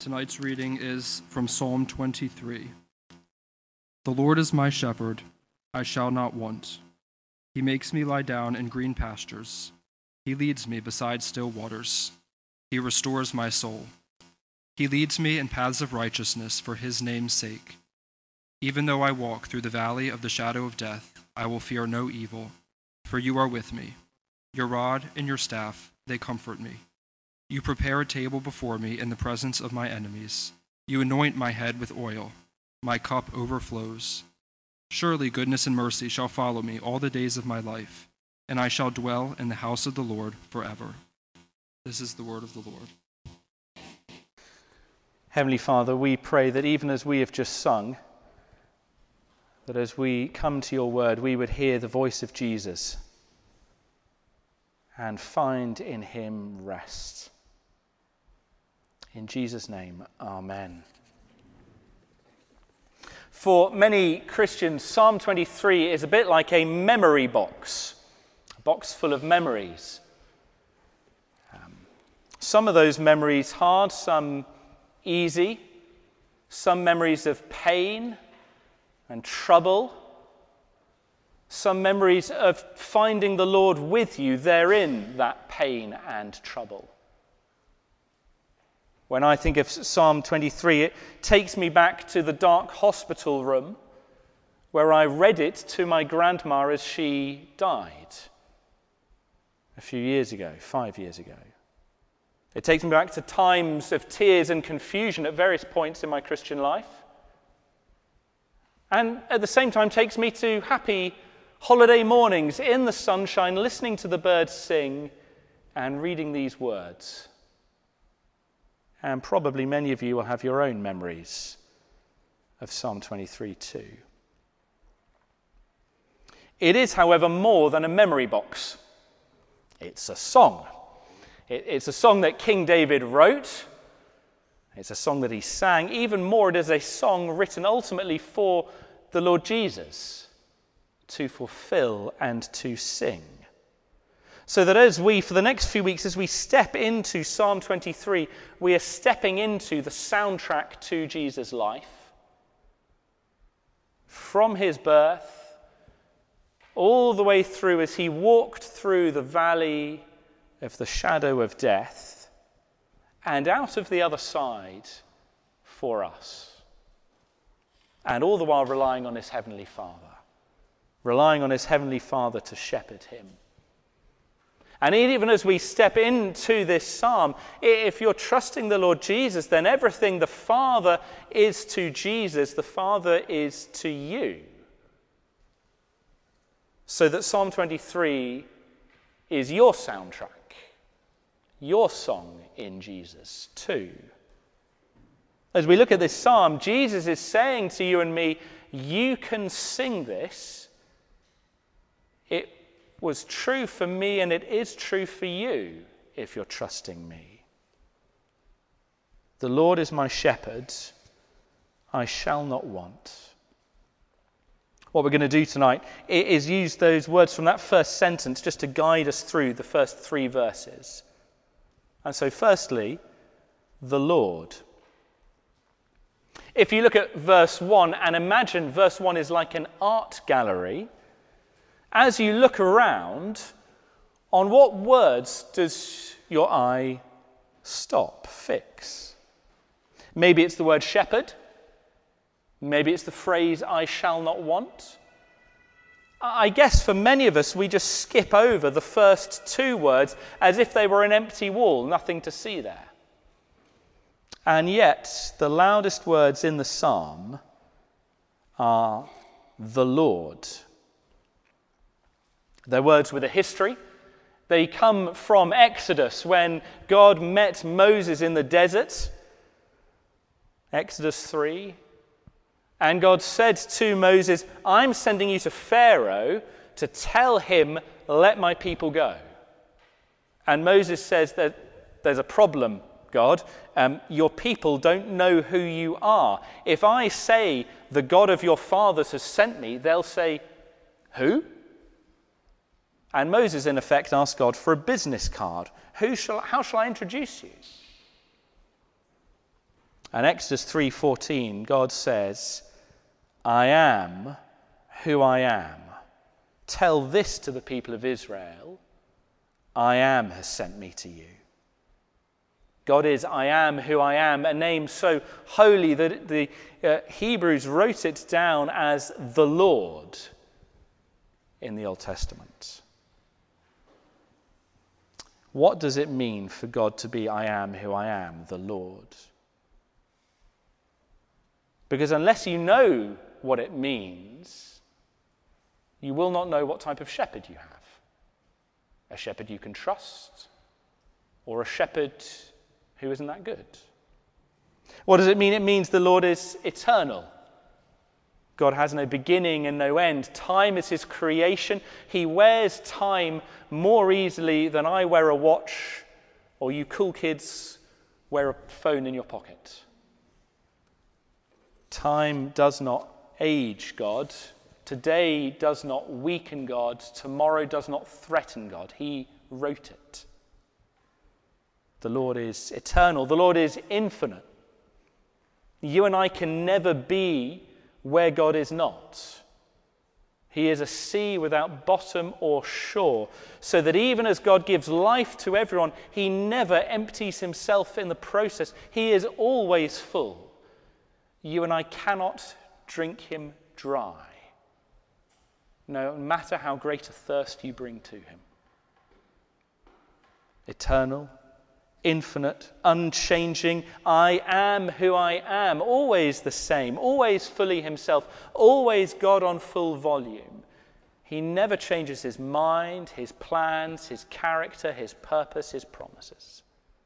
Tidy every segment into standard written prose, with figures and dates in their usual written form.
Tonight's reading is from Psalm 23. The Lord is my shepherd, I shall not want. He makes me lie down in green pastures. He leads me beside still waters. He restores my soul. He leads me in paths of righteousness for his name's sake. Even though I walk through the valley of the shadow of death, I will fear no evil, for you are with me. Your rod and your staff, they comfort me. You prepare a table before me in the presence of my enemies. You anoint my head with oil. My cup overflows. Surely goodness and mercy shall follow me all the days of my life, and I shall dwell in the house of the Lord forever. This is the word of the Lord. Heavenly Father, we pray that even as we have just sung, that as we come to your word, we would hear the voice of Jesus and find in him rest. In Jesus' name, amen. For many Christians, Psalm 23 is a bit like a memory box, a box full of memories. Some of those memories hard, some easy, some memories of pain and trouble, some memories of finding the Lord with you therein, that pain and trouble. When I think of Psalm 23, it takes me back to the dark hospital room where I read it to my grandma as she died a few years ago, 5 years ago. It takes me back to times of tears and confusion at various points in my Christian life. And at the same time takes me to happy holiday mornings in the sunshine, listening to the birds sing and reading these words. And probably many of you will have your own memories of Psalm 23 too. It is, however, more than a memory box. It's a song. It's a song that King David wrote. It's a song that he sang. Even more, it is a song written ultimately for the Lord Jesus to fulfill and to sing. So that as we, for the next few weeks, as we step into Psalm 23, we are stepping into the soundtrack to Jesus' life. From his birth, all the way through as he walked through the valley of the shadow of death, and out of the other side for us. And all the while relying on his Heavenly Father. Relying on his Heavenly Father to shepherd him. And even as we step into this psalm, if you're trusting the Lord Jesus, then everything the Father is to Jesus, the Father is to you. So that Psalm 23 is your soundtrack, your song in Jesus too. As we look at this psalm, Jesus is saying to you and me, you can sing this. It was true for me and it is true for you if you're trusting me. The Lord is my shepherd, I shall not want. What we're going to do tonight is use those words from that first sentence just to guide us through the first 3 verses. And so firstly, the Lord. If you look at verse 1 and imagine verse 1 is like an art gallery, as you look around, on what words does your eye stop, fix? Maybe it's the word shepherd. Maybe it's the phrase, I shall not want. I guess for many of us, we just skip over the first 2 words as if they were an empty wall, nothing to see there. And yet, the loudest words in the psalm are the Lord. They're words with a history. They come from Exodus when God met Moses in the desert. Exodus 3. And God said to Moses, I'm sending you to Pharaoh to tell him, let my people go. And Moses says that there's a problem, God. Your people don't know who you are. If I say the God of your fathers has sent me, they'll say, who? And Moses, in effect, asked God for a business card. How shall I introduce you? And Exodus 3:14, God says, I am who I am. Tell this to the people of Israel, I am has sent me to you. God is I am who I am, a name so holy that the Hebrews wrote it down as the Lord in the Old Testament. What does it mean for God to be I am who I am, the Lord? Because unless you know what it means, you will not know what type of shepherd you have. A shepherd you can trust, or a shepherd who isn't that good. What does it mean? It means the Lord is eternal. God has no beginning and no end. Time is his creation. He wears time more easily than I wear a watch, or you cool kids wear a phone in your pocket. Time does not age God. Today does not weaken God. Tomorrow does not threaten God. He wrote it. The Lord is eternal. The Lord is infinite. You and I can never be where God is not. He is a sea without bottom or shore, so that even as God gives life to everyone, he never empties himself in the process. He is always full. You and I cannot drink him dry, no matter how great a thirst you bring to him. Eternal, infinite, unchanging, I am who I am, always the same, always fully himself, always God on full volume. He never changes his mind, his plans, his character, his purpose, his promises.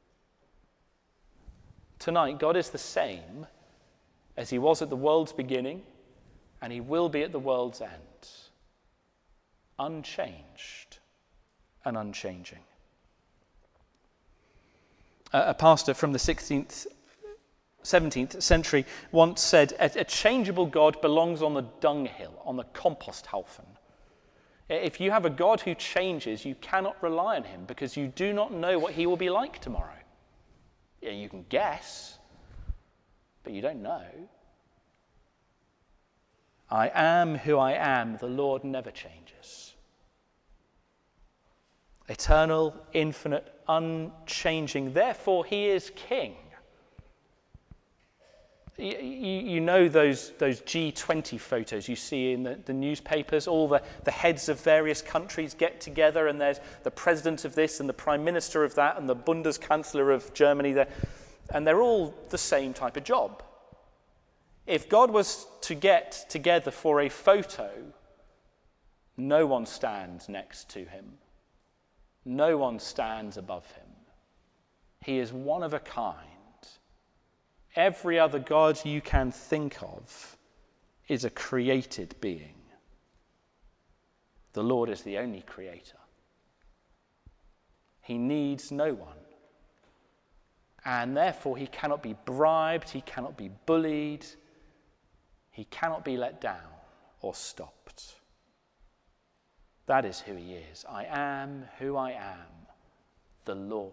Tonight, God is the same as he was at the world's beginning, and he will be at the world's end. Unchanged and unchanging. A pastor from the 17th century once said, a changeable God belongs on the dunghill, on the Komposthaufen. If you have a God who changes, you cannot rely on him because you do not know what he will be like tomorrow. Yeah, you can guess, but you don't know. I am who I am. The Lord never changes. Eternal, infinite, unchanging. Therefore, he is king. You know those G20 photos you see in the newspapers. All the heads of various countries get together, and there's the president of this and the prime minister of that and the Bundeskanzler of Germany there, and they're all the same type of job. If God was to get together for a photo, no one stands next to him. No one stands above him. He is one of a kind. Every other God you can think of is a created being. The Lord is the only creator. He needs no one. And therefore he cannot be bribed, he cannot be bullied, he cannot be let down or stopped. That is who he is. I am who I am, the Lord.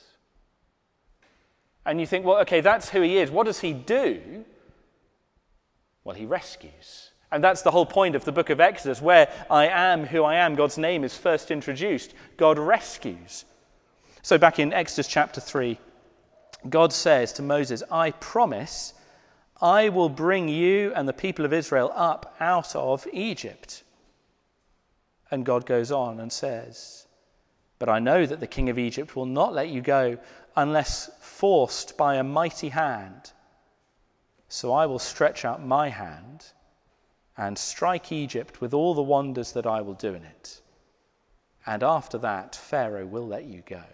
And you think, well, okay, that's who he is. What does he do? Well, he rescues. And that's the whole point of the book of Exodus, where I am who I am, God's name is first introduced. God rescues. So back in Exodus chapter 3, God says to Moses, I promise I will bring you and the people of Israel up out of Egypt. And God goes on and says, but I know that the king of Egypt will not let you go unless forced by a mighty hand. So I will stretch out my hand and strike Egypt with all the wonders that I will do in it. And after that, Pharaoh will let you go.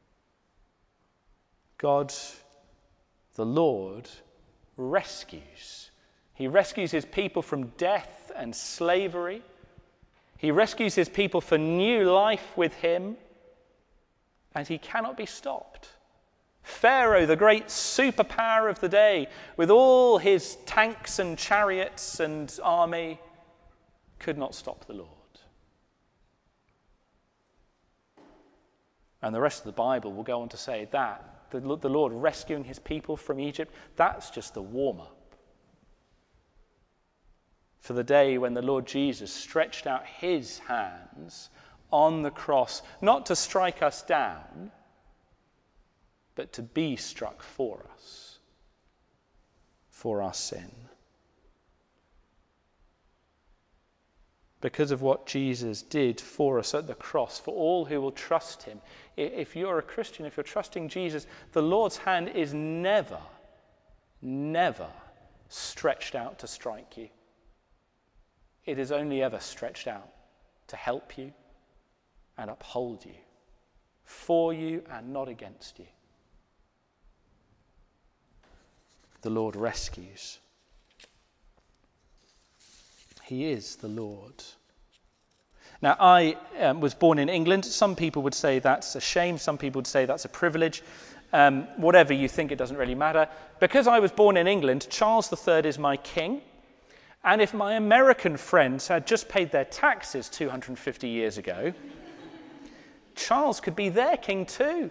God, the Lord, rescues. He rescues his people from death and slavery. He rescues his people for new life with him, and he cannot be stopped. Pharaoh, the great superpower of the day, with all his tanks and chariots and army, could not stop the Lord. And the rest of the Bible will go on to say that the Lord rescuing his people from Egypt, that's just the warm-up for the day when the Lord Jesus stretched out his hands on the cross, not to strike us down, but to be struck for us, for our sin. Because of what Jesus did for us at the cross, for all who will trust him. If you're a Christian, if you're trusting Jesus, the Lord's hand is never, never stretched out to strike you. It is only ever stretched out to help you and uphold you, for you and not against you. The Lord rescues. He is the Lord. Now, I was born in England. Some people would say that's a shame. Some people would say that's a privilege. Whatever you think, it doesn't really matter. Because I was born in England, Charles III is my king. And if my American friends had just paid their taxes 250 years ago, Charles could be their king too.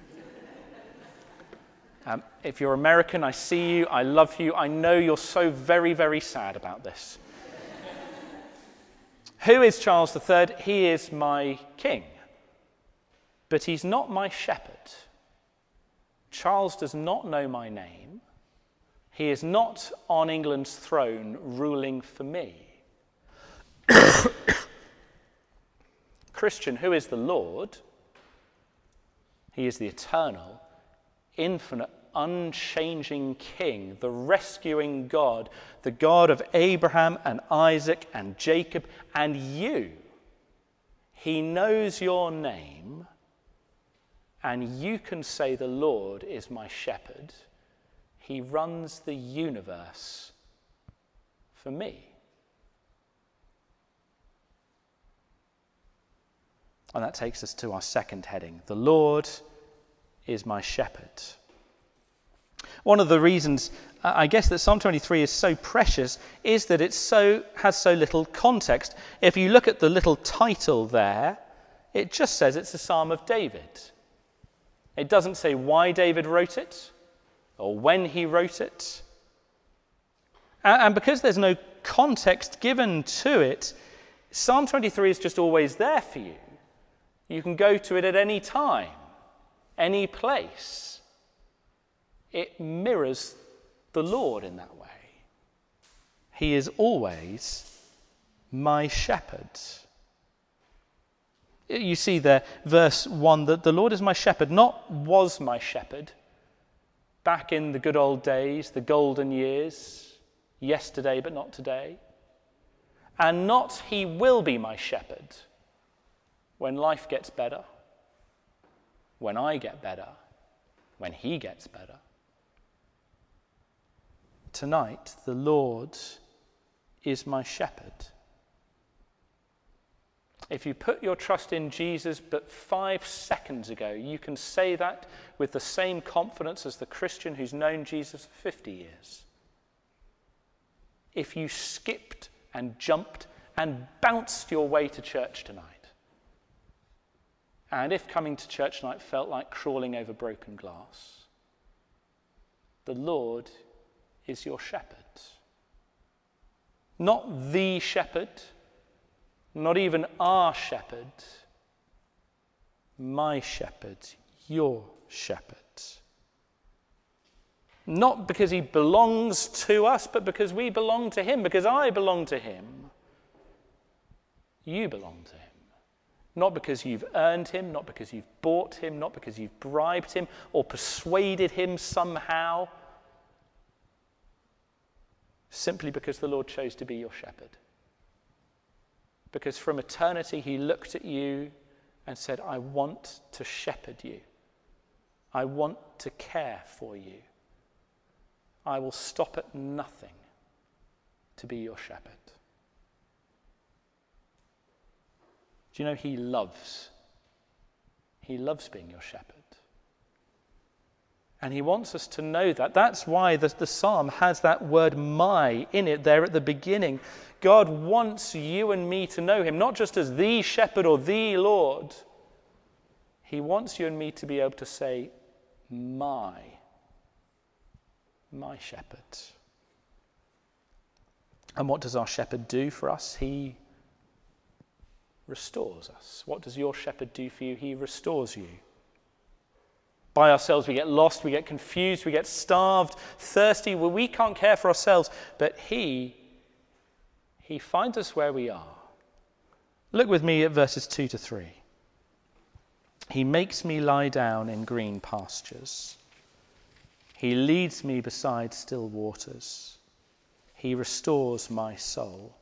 If you're American, I see you, I love you, I know you're so very, very sad about this. Who is Charles III? He is my king, but he's not my shepherd. Charles does not know my name. He is not on England's throne ruling for me. Christian, who is the Lord? He is the eternal, infinite, unchanging King, the rescuing God, the God of Abraham and Isaac and Jacob and you. He knows your name, and you can say, the Lord is my shepherd. He runs the universe for me. And that takes us to our second heading. The Lord is my shepherd. One of the reasons, I guess, that Psalm 23 is so precious is that it has so little context. If you look at the little title there, it just says it's a Psalm of David. It doesn't say why David wrote it or when he wrote it. And because there's no context given to it, Psalm 23 is just always there for you. You can go to it at any time, any place. It mirrors the Lord in that way. He is always my shepherd. You see there, verse 1, that the Lord is my shepherd, not was my shepherd, back in the good old days, the golden years, yesterday but not today, and not he will be my shepherd when life gets better, when I get better, when he gets better. Tonight, the Lord is my shepherd. If you put your trust in Jesus but 5 seconds ago, you can say that with the same confidence as the Christian who's known Jesus for 50 years. If you skipped and jumped and bounced your way to church tonight, and if coming to church tonight felt like crawling over broken glass, the Lord is your shepherd. Not the shepherd, not even our shepherd, my shepherd, your shepherd. Not because he belongs to us, but because we belong to him, because I belong to him. You belong to him. Not because you've earned him, not because you've bought him, not because you've bribed him or persuaded him somehow. Simply because the Lord chose to be your shepherd. Because from eternity he looked at you and said, I want to shepherd you. I want to care for you. I will stop at nothing to be your shepherd. Do you know he loves being your shepherd? And he wants us to know that. That's why the psalm has that word my in it there at the beginning. God wants you and me to know him, not just as the shepherd or the Lord. He wants you and me to be able to say, my shepherd. And what does our shepherd do for us? He restores us. What does your shepherd do for you? He restores you. By ourselves we get lost, we get confused, we get starved, thirsty. Well, we can't care for ourselves, but he finds us where we are. Look with me at verses 2 to 3. He makes me lie down in green pastures. He leads me beside still waters. He restores my soul.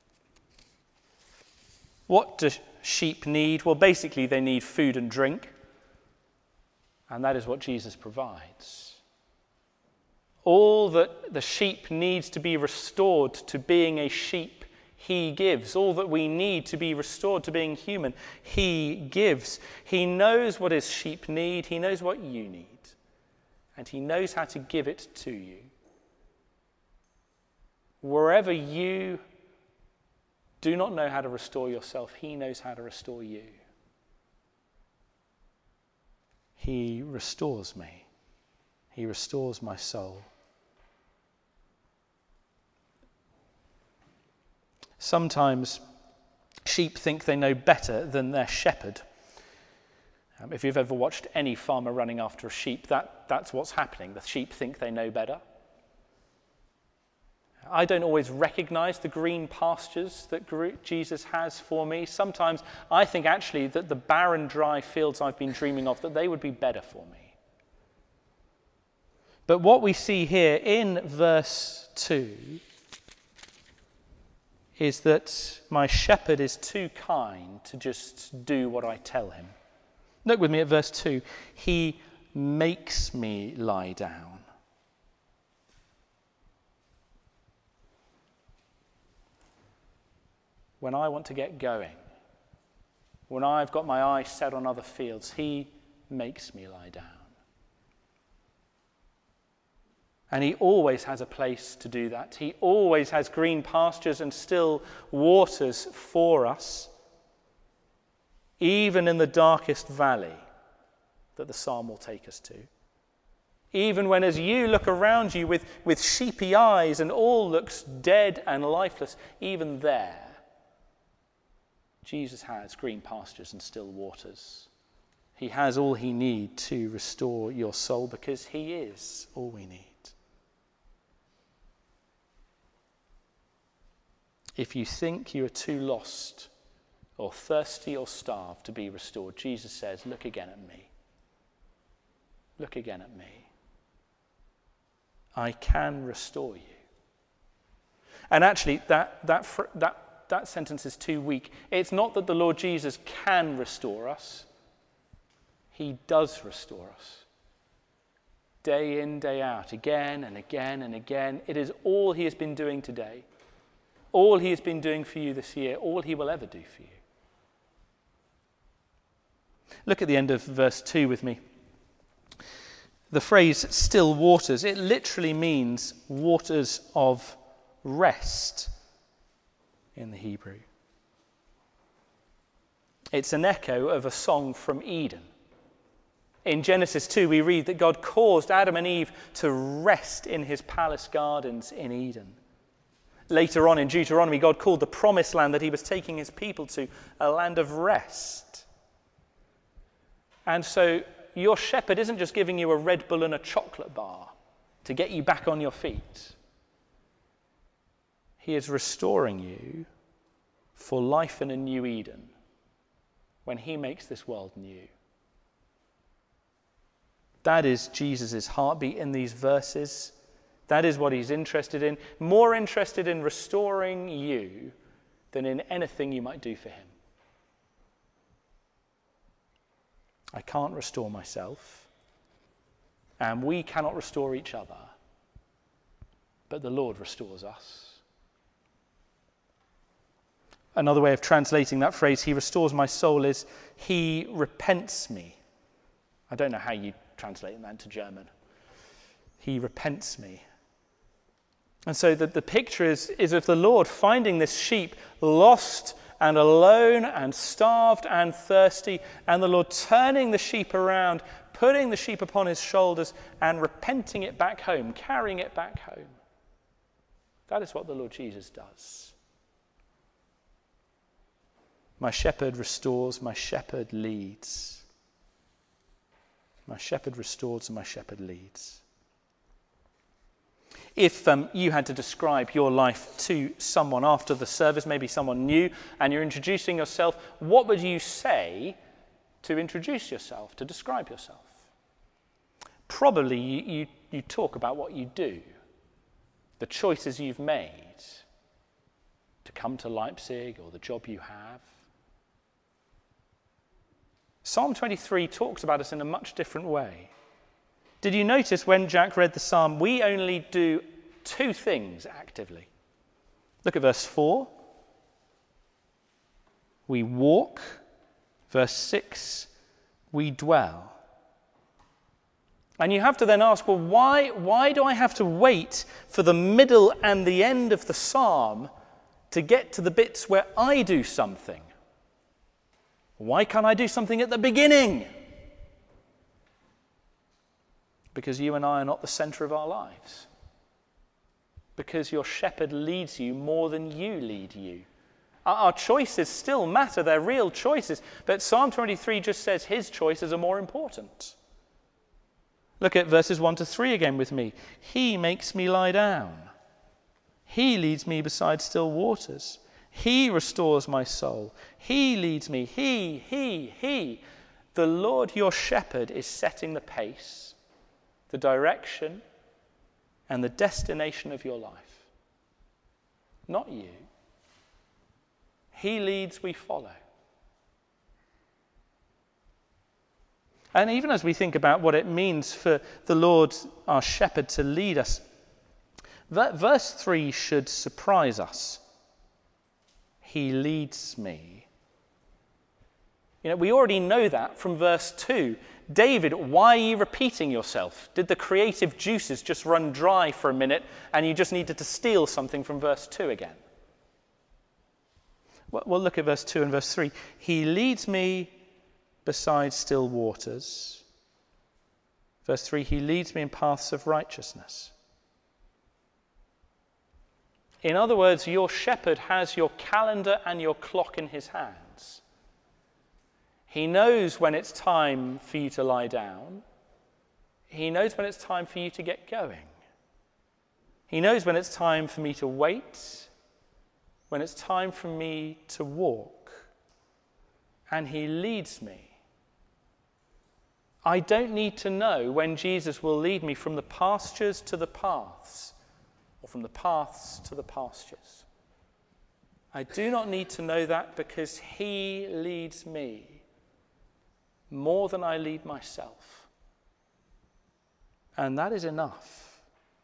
What do sheep need? Well, basically they need food and drink. And that is what Jesus provides. All that the sheep needs to be restored to being a sheep, he gives. All that we need to be restored to being human, he gives. He knows what his sheep need. He knows what you need. And he knows how to give it to you. Wherever you do not know how to restore yourself, he knows how to restore you. He restores me. He restores my soul. Sometimes sheep think they know better than their shepherd. If you've ever watched any farmer running after a sheep, that's what's happening. The sheep think they know better. I don't always recognize the green pastures that Jesus has for me. Sometimes I think actually that the barren, dry fields I've been dreaming of, that they would be better for me. But what we see here in verse 2 is that my shepherd is too kind to just do what I tell him. Look with me at verse 2. He makes me lie down. When I want to get going, when I've got my eyes set on other fields, he makes me lie down. And he always has a place to do that. He always has green pastures and still waters for us, even in the darkest valley that the psalm will take us to. Even when, as you look around you with sheepy eyes and all looks dead and lifeless, even there, Jesus has green pastures and still waters. He has all he needs to restore your soul because he is all we need. If you think you are too lost or thirsty or starved to be restored, Jesus says, look again at me. Look again at me. I can restore you. And actually, that sentence is too weak. It's not that the Lord Jesus can restore us. He does restore us. Day in, day out, again and again and again. It is all he has been doing today. All he has been doing for you this year. All he will ever do for you. Look at the end of verse 2 with me. The phrase still waters, it literally means waters of rest in the Hebrew. It's an echo of a song from Eden. In Genesis 2, we read that God caused Adam and Eve to rest in his palace gardens in Eden. Later on in Deuteronomy, God called the promised land that he was taking his people to a land of rest. And so your shepherd isn't just giving you a Red Bull and a chocolate bar to get you back on your feet. He is restoring you for life in a new Eden when he makes this world new. That is Jesus' heartbeat in these verses. That is what he's interested in. More interested in restoring you than in anything you might do for him. I can't restore myself, and we cannot restore each other, but the Lord restores us. Another way of translating that phrase, he restores my soul, is he repents me. I don't know how you translate that into German. He repents me. And so the picture is of the Lord finding this sheep lost and alone and starved and thirsty, and the Lord turning the sheep around, putting the sheep upon his shoulders and repenting it back home, carrying it back home. That is what the Lord Jesus does. My shepherd restores, my shepherd leads. My shepherd restores and my shepherd leads. If you had to describe your life to someone after the service, maybe someone new, and you're introducing yourself, what would you say to introduce yourself, to describe yourself? Probably you talk about what you do, the choices you've made to come to Leipzig or the job you have. Psalm 23 talks about us in a much different way. Did you notice when Jack read the psalm, we only do two things actively? Look at verse 4. We walk. Verse 6, we dwell. And you have to then ask, well, why do I have to wait for the middle and the end of the psalm to get to the bits where I do something? Why can't I do something at the beginning? Because you and I are not the center of our lives. Because your shepherd leads you more than you lead you. Our choices still matter, they're real choices, but Psalm 23 just says his choices are more important. Look at verses 1 to 3 again with me. He makes me lie down. He leads me beside still waters. He restores my soul. He leads me. He. The Lord your shepherd is setting the pace, the direction, and the destination of your life. Not you. He leads, we follow. And even as we think about what it means for the Lord, our shepherd, to lead us, verse 3 should surprise us. He leads me. We already know that from verse 2. David, why are you repeating yourself? Did the creative juices just run dry for a minute and you just needed to steal something from verse 2 again? Well, look at verse 2 and verse 3. He leads me beside still waters. Verse 3, he leads me in paths of righteousness. In other words, your shepherd has your calendar and your clock in his hands. He knows when it's time for you to lie down. He knows when it's time for you to get going. He knows when it's time for me to wait, when it's time for me to walk. And he leads me. I don't need to know when Jesus will lead me from the pastures to the paths, or from the paths to the pastures. I do not need to know that because he leads me more than I lead myself. And that is enough.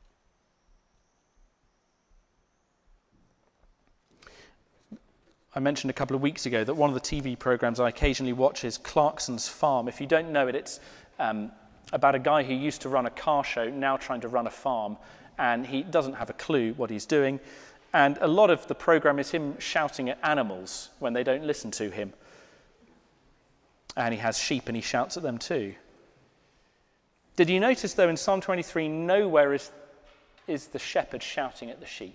I mentioned a couple of weeks ago that one of the TV programs I occasionally watch is Clarkson's Farm. If you don't know it, it's about a guy who used to run a car show, now trying to run a farm, and he doesn't have a clue what he's doing. And a lot of the program is him shouting at animals when they don't listen to him. And he has sheep and he shouts at them too. Did you notice, though, in Psalm 23, nowhere is the shepherd shouting at the sheep.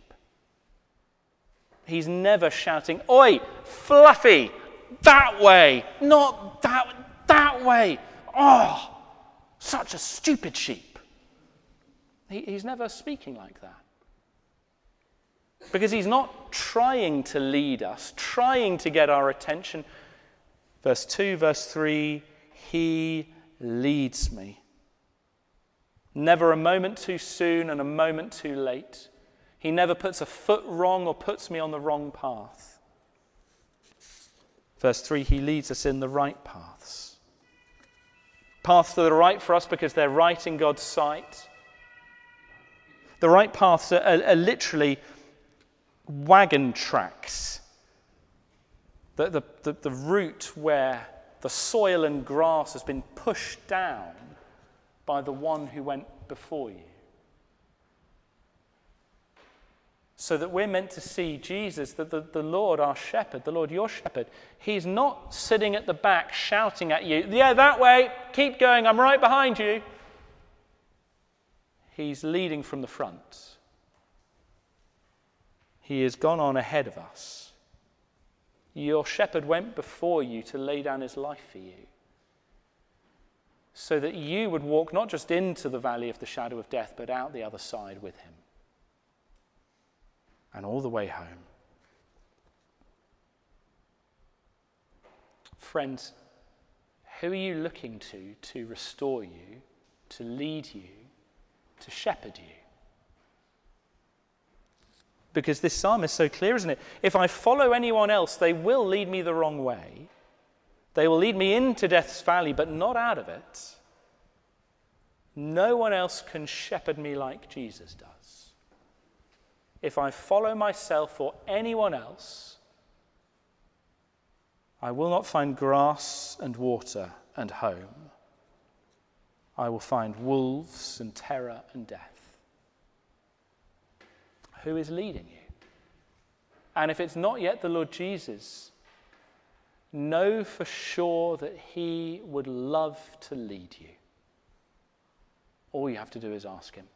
He's never shouting, "Oi, Fluffy, that way, not that way. Oh, such a stupid sheep." He's never speaking like that. Because he's not trying to lead us, trying to get our attention. Verse 2, verse 3, he leads me. Never a moment too soon and a moment too late. He never puts a foot wrong or puts me on the wrong path. Verse 3, he leads us in the right paths. Paths that are right for us because they're right in God's sight. The right paths are literally wagon tracks. The route where the soil and grass has been pushed down by the one who went before you. So that we're meant to see Jesus, that the Lord, our shepherd, the Lord, your shepherd, he's not sitting at the back shouting at you, yeah, that way, keep going, I'm right behind you. He's leading from the front. He has gone on ahead of us. Your shepherd went before you to lay down his life for you, so that you would walk not just into the valley of the shadow of death, but out the other side with him. And all the way home. Friends, who are you looking to restore you, to lead you, to shepherd you? Because this psalm is so clear, isn't it? If I follow anyone else, they will lead me the wrong way. They will lead me into death's valley, but not out of it. No one else can shepherd me like Jesus does. If I follow myself or anyone else, I will not find grass and water and home. I will find wolves and terror and death. Who is leading you? And if it's not yet the Lord Jesus, know for sure that he would love to lead you. All you have to do is ask him.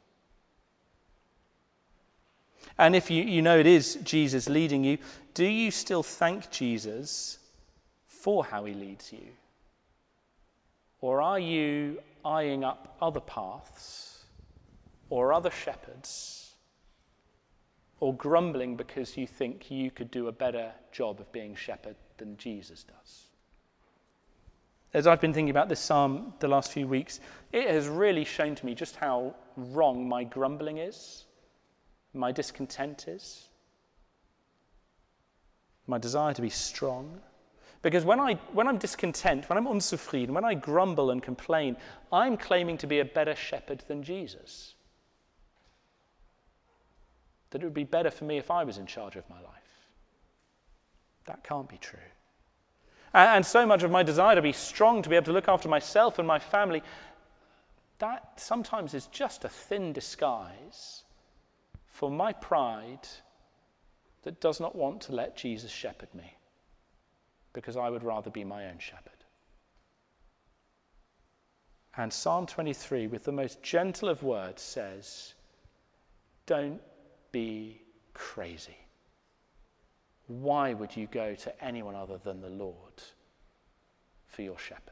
And if you know it is Jesus leading you, do you still thank Jesus for how he leads you? Or are you eyeing up other paths or other shepherds, or grumbling because you think you could do a better job of being shepherd than Jesus does? As I've been thinking about this psalm the last few weeks, it has really shown to me just how wrong my grumbling is, my discontent is, my desire to be strong. Because when I'm discontent, when I'm unzufrieden, when I grumble and complain, I'm claiming to be a better shepherd than Jesus. That it would be better for me if I was in charge of my life. That can't be true. And so much of my desire to be strong, to be able to look after myself and my family, that sometimes is just a thin disguise for my pride that does not want to let Jesus shepherd me, because I would rather be my own shepherd. And Psalm 23, with the most gentle of words, says, don't be crazy. Why would you go to anyone other than the Lord for your shepherd?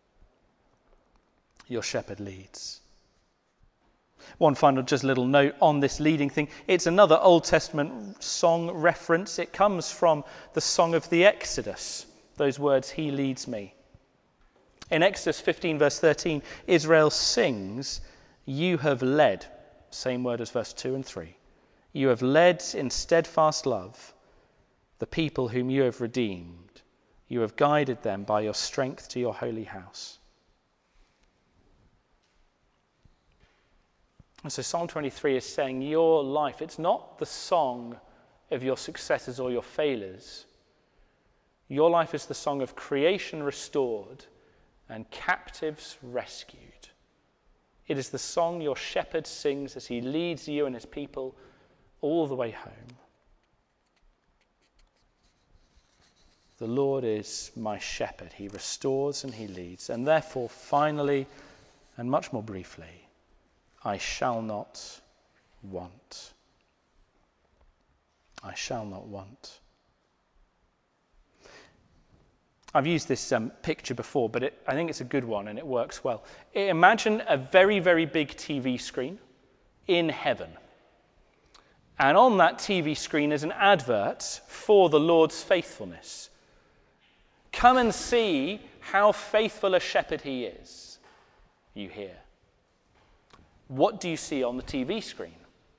Your shepherd leads. One final just little note on this leading thing. It's another Old Testament song reference. It comes from the Song of the Exodus. Those words, he leads me. In Exodus 15 verse 13, Israel sings, you have led. Same word as verse 2 and 3. You have led in steadfast love the people whom you have redeemed. You have guided them by your strength to your holy house. And so Psalm 23 is saying your life, it's not the song of your successes or your failures. Your life is the song of creation restored and captives rescued. It is the song your shepherd sings as he leads you and his people all the way home. The Lord is my shepherd. He restores and he leads. And therefore, finally, and much more briefly, I shall not want. I shall not want. I've used this picture before, but I think it's a good one and it works well. Imagine a very, very big TV screen in heaven. And on that TV screen is an advert for the Lord's faithfulness. Come and see how faithful a shepherd he is, you hear. What do you see on the TV screen?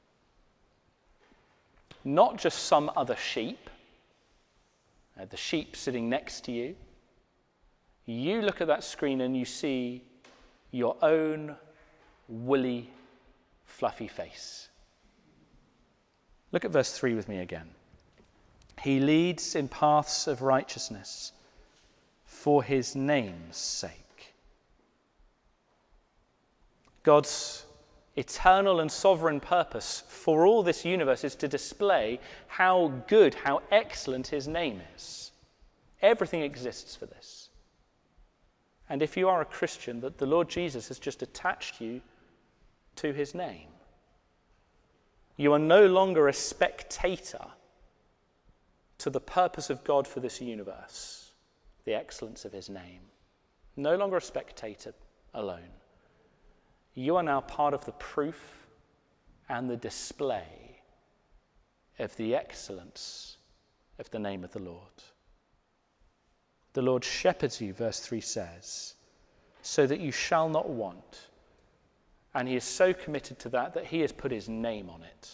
Not just some other sheep, the sheep sitting next to you. You look at that screen and you see your own woolly, fluffy face. Look at verse 3 with me again. He leads in paths of righteousness for his name's sake. God's eternal and sovereign purpose for all this universe is to display how good, how excellent his name is. Everything exists for this. And if you are a Christian, that the Lord Jesus has just attached you to his name. You are no longer a spectator to the purpose of God for this universe, the excellence of his name. No longer a spectator alone. You are now part of the proof and the display of the excellence of the name of the Lord. The Lord shepherds you, verse 3 says, so that you shall not want. And he is so committed to that he has put his name on it.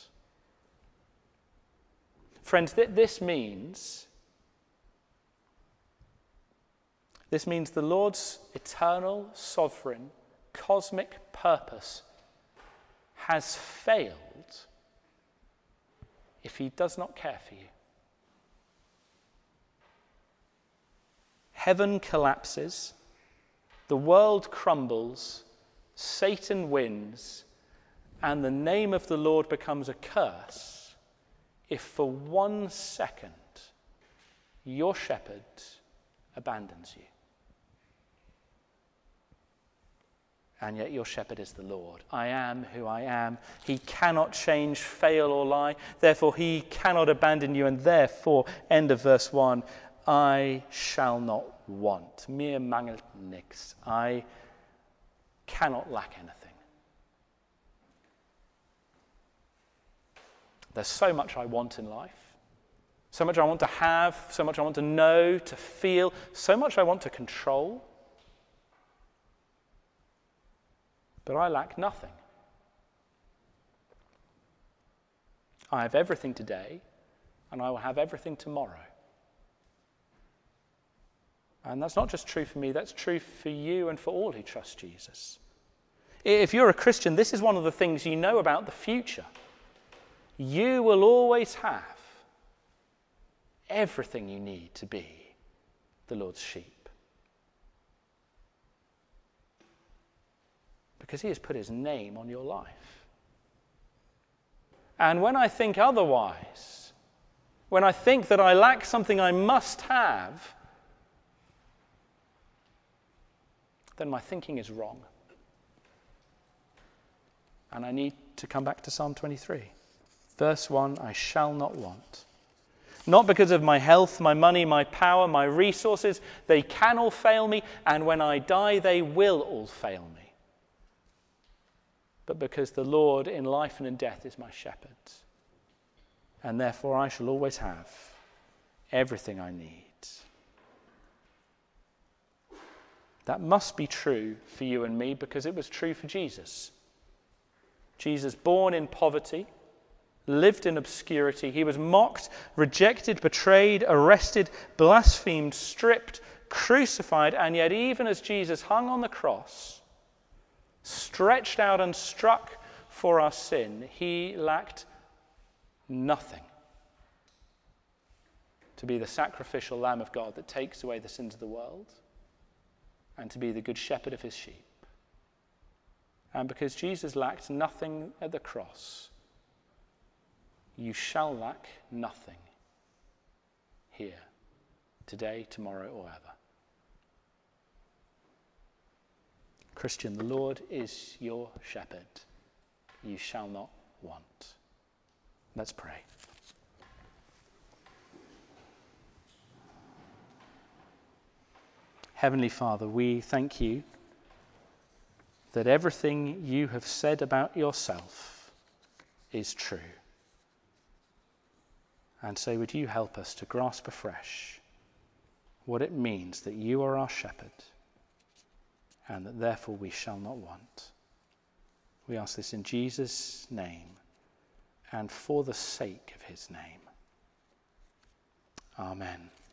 Friends, this means the Lord's eternal, sovereign, cosmic purpose has failed if he does not care for you. Heaven collapses, the world crumbles, Satan wins, and the name of the Lord becomes a curse if for 1 second your shepherd abandons you. And yet your shepherd is the Lord. I am who I am. He cannot change, fail, or lie. Therefore, he cannot abandon you. And therefore, end of verse 1, I shall not want. Mir mangelt nichts. I cannot lack anything. There's so much I want in life. So much I want to have. So much I want to know, to feel. So much I want to control. But I lack nothing. I have everything today, and I will have everything tomorrow. And that's not just true for me, that's true for you and for all who trust Jesus. If you're a Christian, this is one of the things you know about the future. You will always have everything you need to be the Lord's sheep. Because he has put his name on your life. And when I think otherwise, when I think that I lack something I must have, then my thinking is wrong. And I need to come back to Psalm 23. Verse 1, I shall not want. Not because of my health, my money, my power, my resources. They can all fail me, and when I die, they will all fail me. But because the Lord in life and in death is my shepherd. And therefore I shall always have everything I need. That must be true for you and me because it was true for Jesus. Jesus, born in poverty, lived in obscurity. He was mocked, rejected, betrayed, arrested, blasphemed, stripped, crucified, and yet even as Jesus hung on the cross, stretched out and struck for our sin, he lacked nothing to be the sacrificial Lamb of God that takes away the sins of the world and to be the good shepherd of his sheep. And because Jesus lacked nothing at the cross, you shall lack nothing here, today, tomorrow, or ever. Christian, the Lord is your shepherd. You shall not want. Let's pray. Heavenly Father, we thank you that everything you have said about yourself is true. And so would you help us to grasp afresh what it means that you are our shepherd and that therefore we shall not want. We ask this in Jesus' name and for the sake of his name. Amen.